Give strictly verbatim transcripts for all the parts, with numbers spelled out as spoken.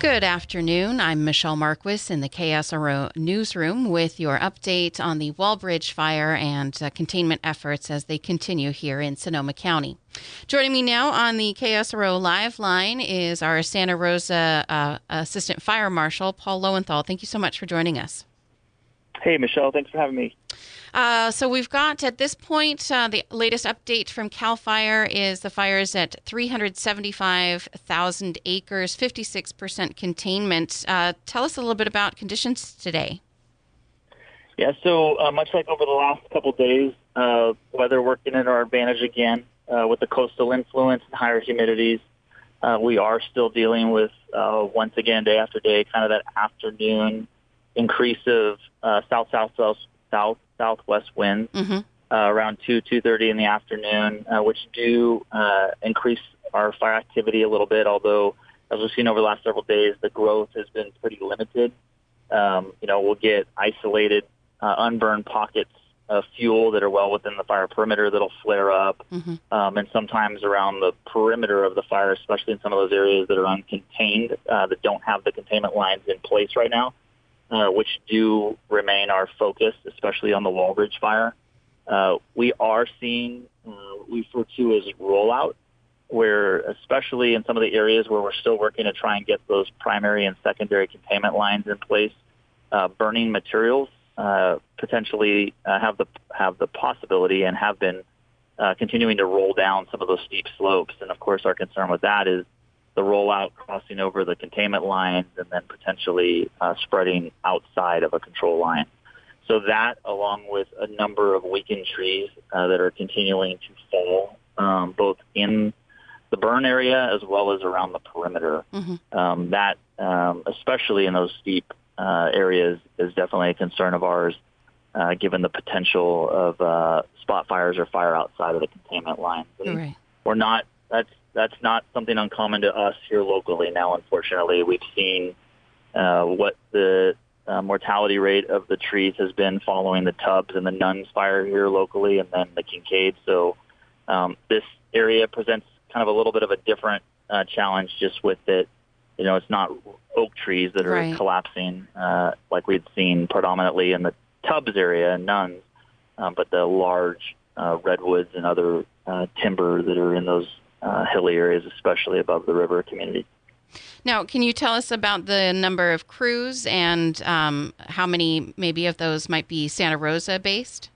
Good afternoon. I'm Michelle Marquis in the K S R O newsroom with your update on the Walbridge fire and uh, containment efforts as they continue here in Sonoma County. Joining me now on the K S R O live line is our Santa Rosa uh, Assistant Fire Marshal, Paul Lowenthal. Thank you so much for joining us. Hey, Michelle. Thanks for having me. Uh, so we've got, at this point, uh, the latest update from CAL FIRE is the fire's at three hundred seventy-five thousand acres, fifty-six percent containment. Uh, tell us a little bit about conditions today. Yeah, so uh, much like over the last couple of days, uh, weather working in our advantage again uh, with the coastal influence and higher humidities. Uh, we are still dealing with, uh, once again, day after day, kind of that afternoon increase of uh, south-south-south south southwest winds mm-hmm. uh, around two two thirty in the afternoon, uh, which do uh, increase our fire activity a little bit. Although, as we've seen over the last several days, the growth has been pretty limited. Um, you know, we'll get isolated, uh, unburned pockets of fuel that are well within the fire perimeter that'll flare up, mm-hmm. um, and sometimes around the perimeter of the fire, especially in some of those areas that are uncontained, uh, that don't have the containment lines in place right now. Uh, which do remain our focus, especially on the Walbridge fire. Uh, we are seeing, uh, we refer to as rollout, where especially in some of the areas where we're still working to try and get those primary and secondary containment lines in place, uh, burning materials uh, potentially uh, have the have the possibility and have been uh, continuing to roll down some of those steep slopes. And of course, our concern with that is the rollout crossing over the containment lines and then potentially uh, spreading outside of a control line. So that, along with a number of weakened trees uh, that are continuing to fall, um, both in the burn area as well as around the perimeter, mm-hmm. um, that, um, especially in those steep uh, areas, is definitely a concern of ours, uh, given the potential of uh, spot fires or fire outside of the containment lines. And right. We're not, that's, That's not something uncommon to us here locally. Now, unfortunately, we've seen uh, what the uh, mortality rate of the trees has been following the Tubbs and the Nuns fire here locally, and then the Kincaid. So um, this area presents kind of a little bit of a different uh, challenge just with it. You know, it's not oak trees that are right. collapsing uh, like we'd seen predominantly in the Tubbs area and Nuns, um, but the large uh, redwoods and other uh, timber that are in those Uh, hilly areas, especially above the river community. Now, can you tell us about the number of crews and um, how many maybe of those might be Santa Rosa based?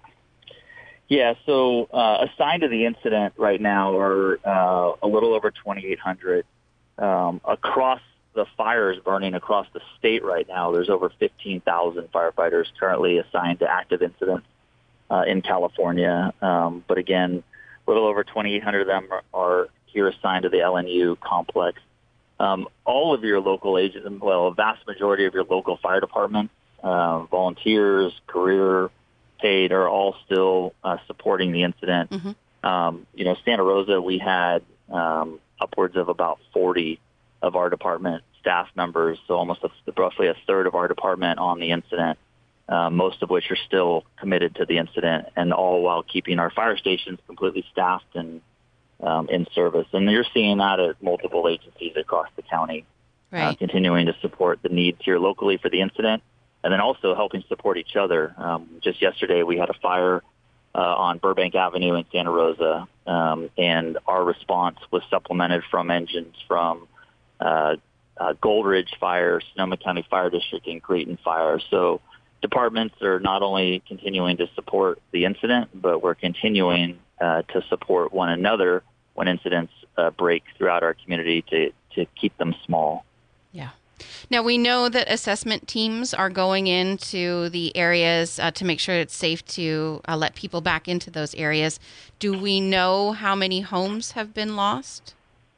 Yeah, so uh, assigned to the incident right now are uh, a little over twenty-eight hundred. Um, across the fires burning across the state right now, there's over fifteen thousand firefighters currently assigned to active incidents uh, in California. Um, but again, a little over twenty-eight hundred of them are, are here assigned to the L N U complex. Um, all of your local agents, well, a vast majority of your local fire departments, uh, volunteers, career, paid, are all still uh, supporting the incident. Mm-hmm. Um, you know, Santa Rosa, we had um, upwards of about forty of our department staff members, so almost a, roughly a third of our department on the incident. Uh, most of which are still committed to the incident, and all while keeping our fire stations completely staffed and um, in service. And you're seeing that at multiple agencies across the county, right. uh, continuing to support the needs here locally for the incident, and then also helping support each other. Um, just yesterday, we had a fire uh, on Burbank Avenue in Santa Rosa, um, and our response was supplemented from engines from uh, uh, Gold Ridge Fire, Sonoma County Fire District, and Creighton Fire. So departments are not only continuing to support the incident, but we're continuing uh, to support one another when incidents uh, break throughout our community to, to keep them small. Yeah. Now, we know that assessment teams are going into the areas uh, to make sure it's safe to uh, let people back into those areas. Do we know how many homes have been lost?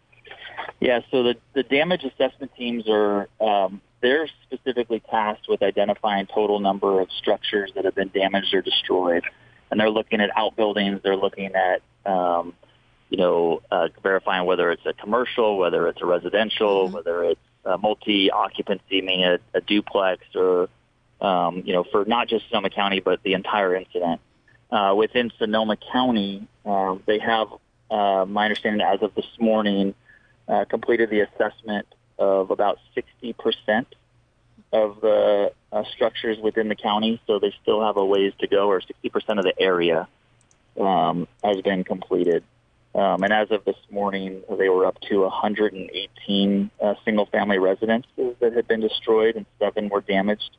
Yeah, so the, the damage assessment teams are um, they're specifically tasked with identifying total number of structures that have been damaged or destroyed. And they're looking at outbuildings. They're looking at, um, you know, uh, verifying whether it's a commercial, whether it's a residential, mm-hmm. whether it's a multi-occupancy, meaning a, a duplex, or, um, you know, for not just Sonoma County, but the entire incident. Uh, within Sonoma County, um, they have, uh, my understanding as of this morning, uh, completed the assessment of about sixty percent of the uh, structures within the county, so they still have a ways to go, or sixty percent of the area um, has been completed. Um, and as of this morning, they were up to one hundred eighteen uh, single-family residences that had been destroyed, and seven were damaged.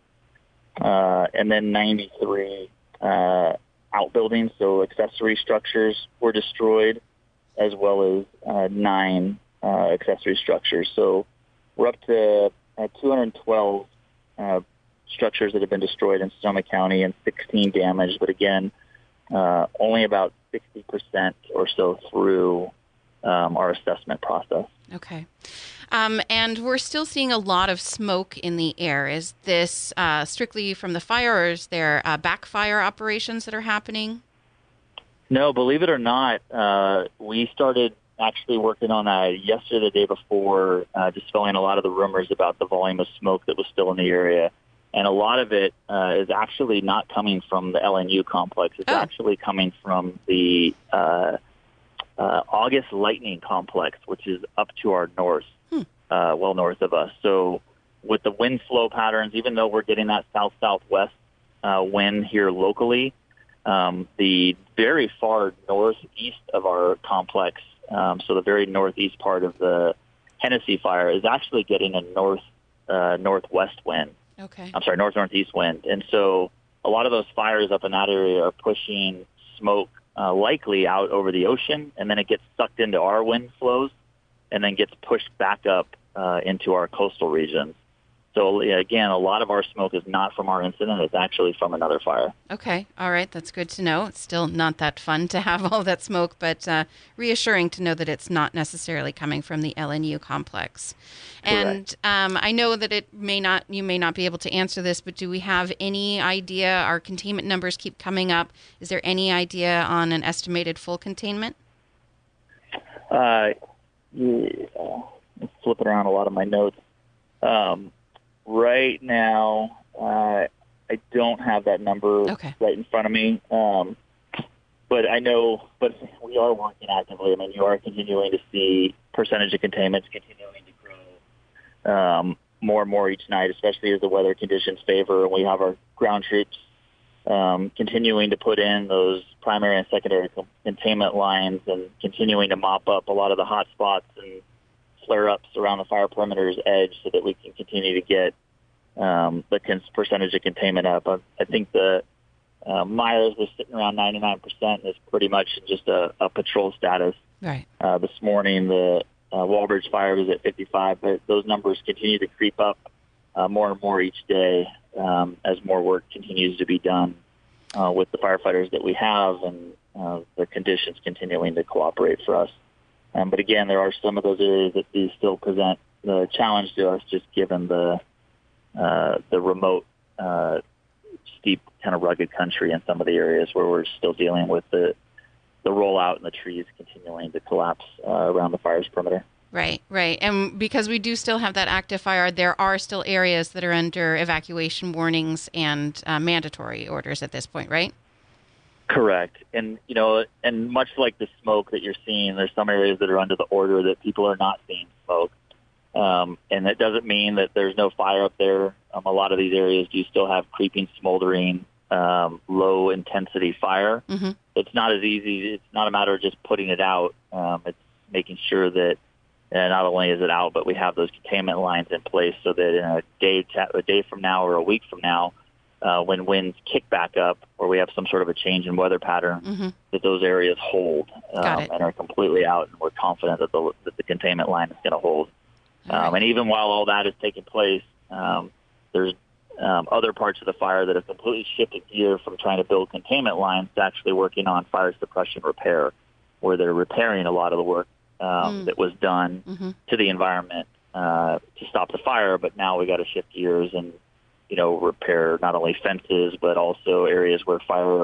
Uh, and then ninety-three uh, outbuildings, so accessory structures, were destroyed, as well as uh, nine uh, accessory structures. So we're up to uh, two hundred twelve uh, structures that have been destroyed in Sonoma County and sixteen damaged. But again, uh, only about sixty percent or so through um, our assessment process. Okay. Um, and we're still seeing a lot of smoke in the air. Is this uh, strictly from the fire, or is there uh, backfire operations that are happening? No, believe it or not, uh, we started actually working on that yesterday, the day before, uh, dispelling a lot of the rumors about the volume of smoke that was still in the area. And a lot of it uh, is actually not coming from the L N U complex. It's oh. actually coming from the uh, uh, August Lightning complex, which is up to our north, hmm. uh, well north of us. So with the wind flow patterns, even though we're getting that south-southwest uh, wind here locally, um, the very far northeast of our complex, um, so the very northeast part of the Hennessy fire, is actually getting a north uh, northwest wind. Okay. I'm sorry, north-northeast wind. And so a lot of those fires up in that area are pushing smoke uh, likely out over the ocean, and then it gets sucked into our wind flows and then gets pushed back up uh, into our coastal regions. So, again, a lot of our smoke is not from our incident. It's actually from another fire. Okay. All right. That's good to know. It's still not that fun to have all that smoke, but uh, reassuring to know that it's not necessarily coming from the L N U complex. And um, I know that it may not, you may not be able to answer this, but do we have any idea? Our containment numbers keep coming up. Is there any idea on an estimated full containment? Uh, yeah, I'm flipping around a lot of my notes. Um, Right now, uh, I don't have that number okay. right in front of me, um, but I know, but we are working actively. I mean, you are continuing to see percentage of containments continuing to grow um, more and more each night, especially as the weather conditions favor, and we have our ground troops um, continuing to put in those primary and secondary containment lines and continuing to mop up a lot of the hot spots and flare-ups around the fire perimeter's edge so that we can continue to get um, the cons- percentage of containment up. I, I think the uh, Myers was sitting around ninety-nine percent, and is pretty much just a, a patrol status. Right. Uh, this morning, the uh, Walbridge fire was at fifty-five, but those numbers continue to creep up uh, more and more each day um, as more work continues to be done uh, with the firefighters that we have, and uh, the conditions continuing to cooperate for us. Um, but again, there are some of those areas that do still present the challenge to us, just given the uh, the remote, uh, steep, kind of rugged country in some of the areas where we're still dealing with the the rollout and the trees continuing to collapse uh, around the fire's perimeter. Right, right. And because we do still have that active fire, there are still areas that are under evacuation warnings and uh, mandatory orders at this point, right? Correct. And, you know, and much like the smoke that you're seeing, there's some areas that are under the order that people are not seeing smoke. Um, and that doesn't mean that there's no fire up there. Um, a lot of these areas do still have creeping, smoldering, um, low-intensity fire. Mm-hmm. It's not as easy. It's not a matter of just putting it out. Um, it's making sure that uh, not only is it out, but we have those containment lines in place so that in a day, a day from now or a week from now, Uh, when winds kick back up or we have some sort of a change in weather pattern, mm-hmm. that those areas hold um, and are completely out, and we're confident that the, that the containment line is going to hold. Um, right. And even while all that is taking place, um, there's um, other parts of the fire that have completely shifted gear from trying to build containment lines to actually working on fire suppression repair, where they're repairing a lot of the work um, mm. that was done mm-hmm. to the environment uh, to stop the fire, but now we got to shift gears and you know, repair not only fences, but also areas where fire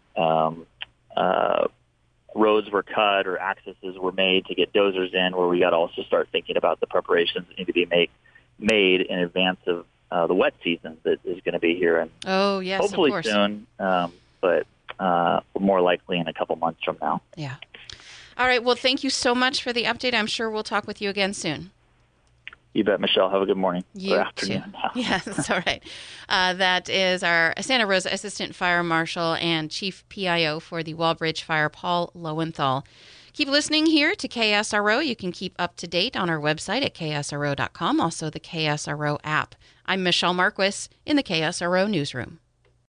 um, uh, roads were cut or accesses were made to get dozers in, where we got to also start thinking about the preparations that need to be make, made in advance of uh, the wet season that is going to be here. And oh, yes, hopefully of course. soon, um, but uh, more likely in a couple months from now. Yeah. All right. Well, thank you so much for the update. I'm sure we'll talk with you again soon. You bet, Michelle. Have a good morning. You or afternoon. too. Yes, that's all right. Uh, that is our Santa Rosa Assistant Fire Marshal and Chief P I O for the Walbridge Fire, Paul Lowenthal. Keep listening here to K S R O. You can keep up to date on our website at K S R O dot com, also the K S R O app. I'm Michelle Marquis in the K S R O Newsroom.